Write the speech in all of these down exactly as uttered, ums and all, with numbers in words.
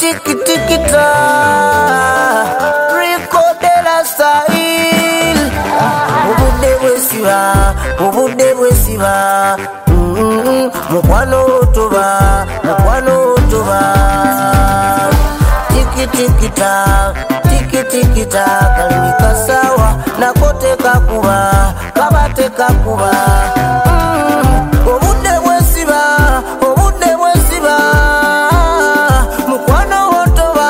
tiki tiki ta Rico de la style Ubude wesiba Ubude wesiba Mukwano otoba Mukwano otoba Tiki tiki ta Tiki tiki ta Kalimika sawa Nakote kakuba Kabate kakuba Ubude wesiba Ubude wesiba Mukwano otoba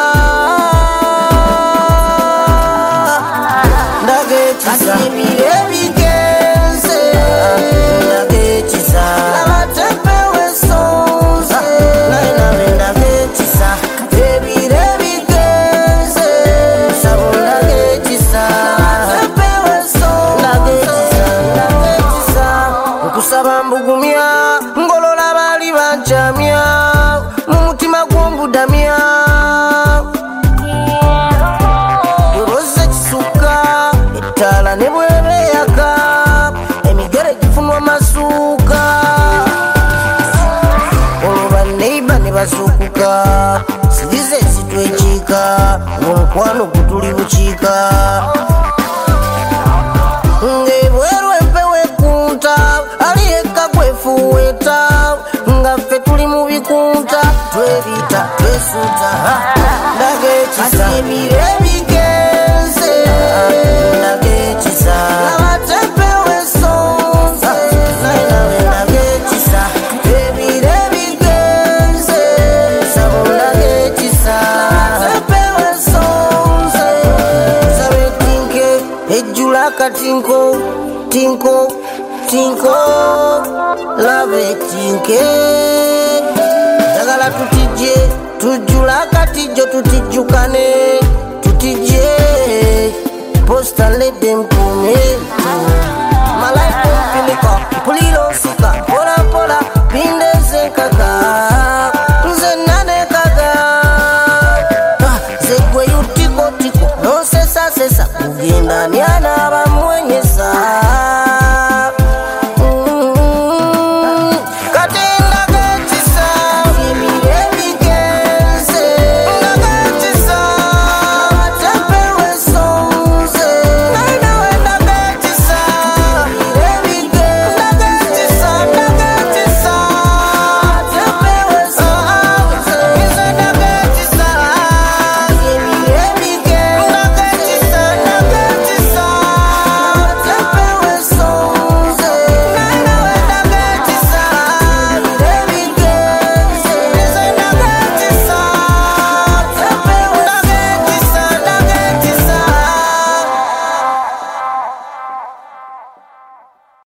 Ndagechisa Ebigenze Ndagechisa Abatepe wesonze Naina ndagechisa Ebire bigenze Sabu ndagechisa Abatepe wesonze Ndagechisa Nkusaba mbugumya Ngolola bali banchamya Mumutima gw'ombudamya Uroze kisuka Etala ne bwebeyaka Emigere gifunwa masuka Oluba neiba ne basukuka Sigize sitwechika Omukwano gutuli buchika Ngebweru empewe kunta Aliyeka kwefuweta Nga ffe tuli mu bikunta Twebita, twesuta Ndagechisa Ebire bigenze Ndagechisa Abatepe wesonze Nainawe ndagechisa Ebire bigenze Sabu ndagechisa Abatepe wesonze Sabe tinke Ejula katinko Tinko Tinko Love tinke Jagala tutije Tujula katijo tutijukane Tutije Posta lede mkume Malaifu mpiliko Pulilo sika Pola pola Pinda